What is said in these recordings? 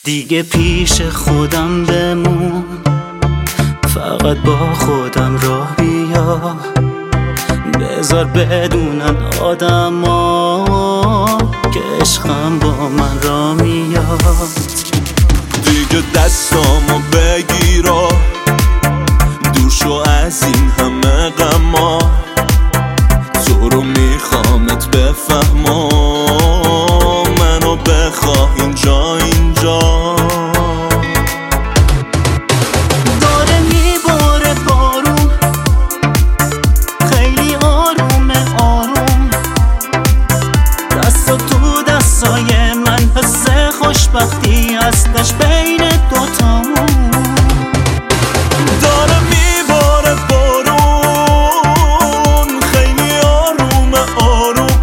دیگه پیش خودم بمون، فقط با خودم راه بیا، بذار بدونن آدما که عشقم با من را میاد. دیگه دستامو بگیرا، دور شو از این همه غما، تو رو میخوامت بفهما، منو بخواه اینجا داره میباره بارون، خیلی آرومه آروم، دستا تو دستای من، حس خوشبختی هستش بین دوتامون. داره میباره بارون، خیلی آرومه آروم،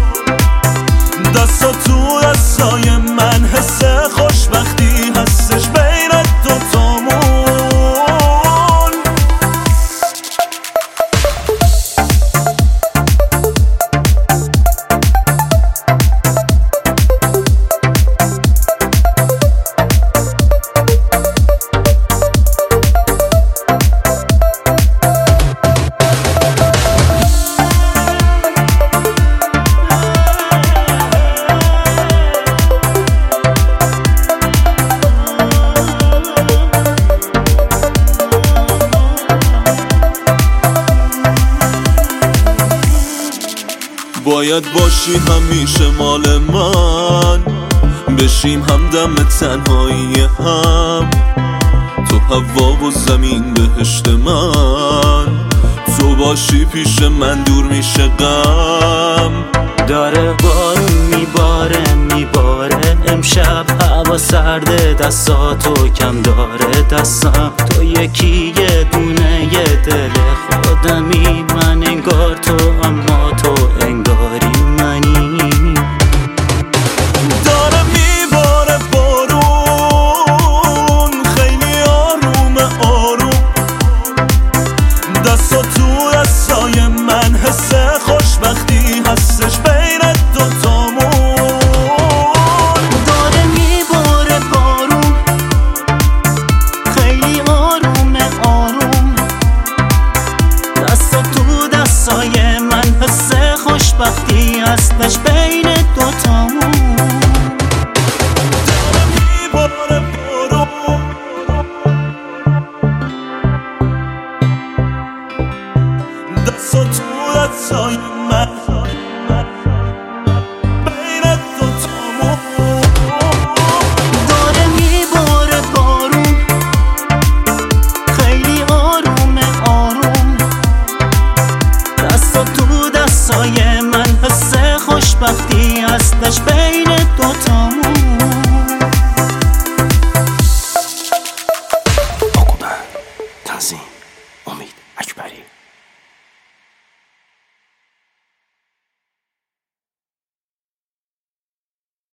دستا تو دستای من، حس خوشبختی هستش بین دوتامون. باید باشی همیشه مال من، بشیم همدم تنهایی هم، تو هوا و زمین بهشت من، تو باشی پیش من دور میشه غم. داره بارون میباره میباره امشب، هوا سرده دستاتو کم داره دستم، تو یکی یه دونه یه دل خودمی، من انگار تو اما تو انگاری منی. داره میباره بارون، خیلی آرومه آروم، دستا تو دستای من، حس خوشبختی هستش بین دوتامون. داره میباره بارون، خیلی آرومه آروم، دستا تو دستای من، حس خوشبختی هستش بین دوتامون. داره میباره بارون، دستا تو دستای من، بین دوتامون. داره میباره بارون، خیلی آرومه آروم، دستا تو دستای من، حس خوشبختی هستش بین دوتامون. تنظیم امید اکبری.